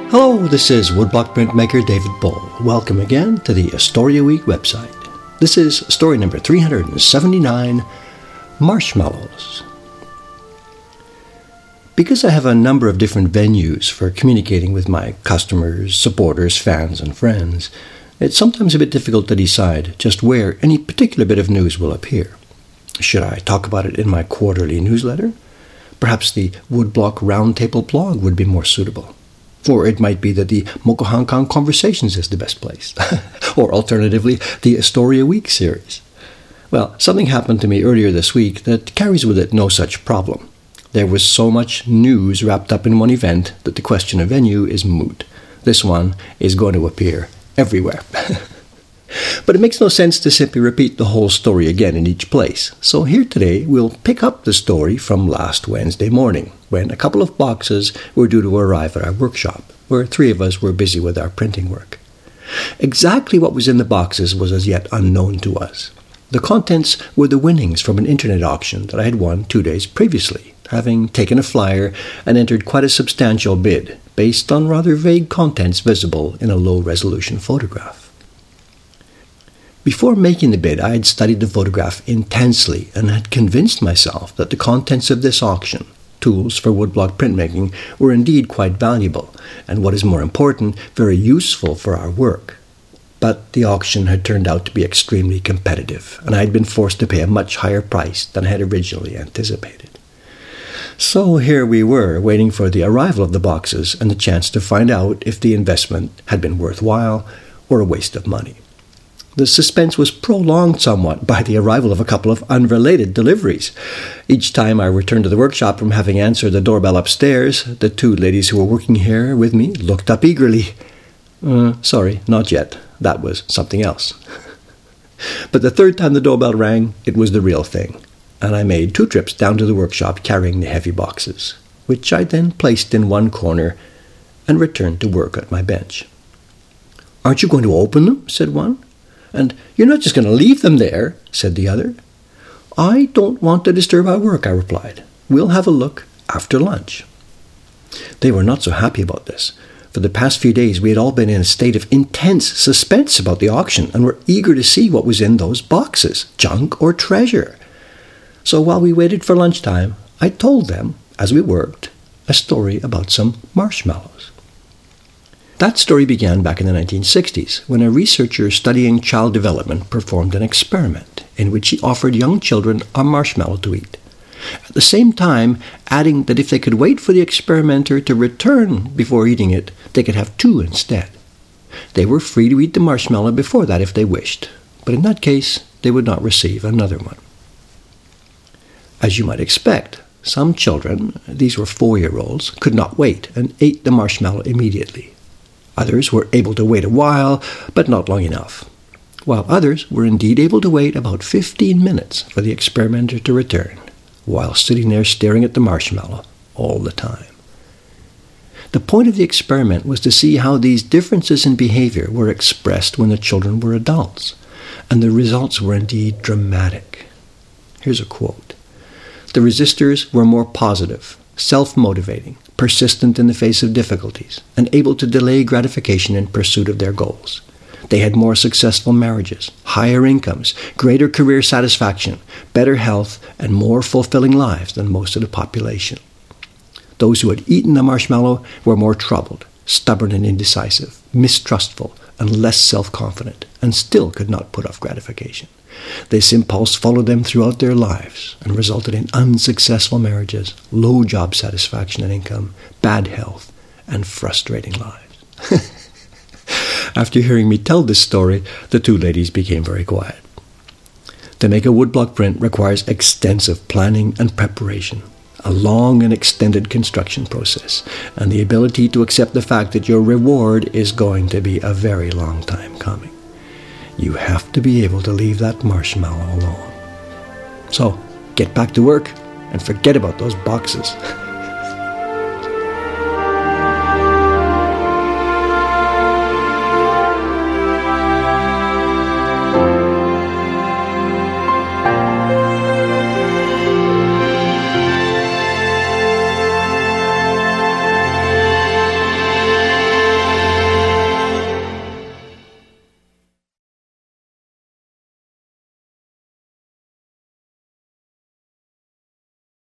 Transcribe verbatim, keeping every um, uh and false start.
Hello, this is woodblock printmaker David Bull. Welcome again to the Astoria Week website. This is story number three hundred seventy-nine, Marshmallows. Because I have a number of different venues for communicating with my customers, supporters, fans, and friends, it's sometimes a bit difficult to decide just where any particular bit of news will appear. Should I talk about it in my quarterly newsletter? Perhaps the Woodblock Roundtable blog would be more suitable. Or it might be that the Mokohankan Conversations is the best place. Or alternatively, the Astoria Week series. Well, something happened to me earlier this week that carries with it no such problem. There was so much news wrapped up in one event that the question of venue is moot. This one is going to appear everywhere. But it makes no sense to simply repeat the whole story again in each place. So here today we'll pick up the story from last Wednesday morning, when a couple of boxes were due to arrive at our workshop, where three of us were busy with our printing work. Exactly what was in the boxes was as yet unknown to us. The contents were the winnings from an internet auction that I had won two days previously, having taken a flyer and entered quite a substantial bid, based on rather vague contents visible in a low-resolution photograph. Before making the bid, I had studied the photograph intensely and had convinced myself that the contents of this auction, tools for woodblock printmaking, were indeed quite valuable, and what is more important, very useful for our work. But the auction had turned out to be extremely competitive, and I had been forced to pay a much higher price than I had originally anticipated. So here we were, waiting for the arrival of the boxes and the chance to find out if the investment had been worthwhile or a waste of money. The suspense was prolonged somewhat by the arrival of a couple of unrelated deliveries. Each time I returned to the workshop from having answered the doorbell upstairs, the two ladies who were working here with me looked up eagerly. Uh, sorry, not yet. That was something else. But the third time the doorbell rang, it was the real thing, and I made two trips down to the workshop carrying the heavy boxes, which I then placed in one corner and returned to work at my bench. "Aren't you going to open them?" said one. "And you're not just going to leave them there," said the other. "I don't want to disturb our work," I replied. "We'll have a look after lunch." They were not so happy about this. For the past few days we had all been in a state of intense suspense about the auction and were eager to see what was in those boxes, junk or treasure. So while we waited for lunchtime, I told them, as we worked, a story about some marshmallows. That story began back in the nineteen sixties, when a researcher studying child development performed an experiment in which he offered young children a marshmallow to eat, at the same time adding that if they could wait for the experimenter to return before eating it, they could have two instead. They were free to eat the marshmallow before that if they wished, but in that case they would not receive another one. As you might expect, some children, these were four-year-olds, could not wait and ate the marshmallow immediately. Others were able to wait a while, but not long enough, while others were indeed able to wait about fifteen minutes for the experimenter to return, while sitting there staring at the marshmallow all the time. The point of the experiment was to see how these differences in behavior were expressed when the children were adults, and the results were indeed dramatic. Here's a quote. "The resistors were more positive, self-motivating, persistent in the face of difficulties, and able to delay gratification in pursuit of their goals. They had more successful marriages, higher incomes, greater career satisfaction, better health, and more fulfilling lives than most of the population. Those who had eaten the marshmallow were more troubled, stubborn and indecisive, mistrustful, and less self-confident, and still could not put off gratification. This impulse followed them throughout their lives and resulted in unsuccessful marriages, low job satisfaction and income, bad health, and frustrating lives." After hearing me tell this story, the two ladies became very quiet. To make a woodblock print requires extensive planning and preparation, a long and extended construction process, and the ability to accept the fact that your reward is going to be a very long time coming. You have to be able to leave that marshmallow alone. So, get back to work and forget about those boxes.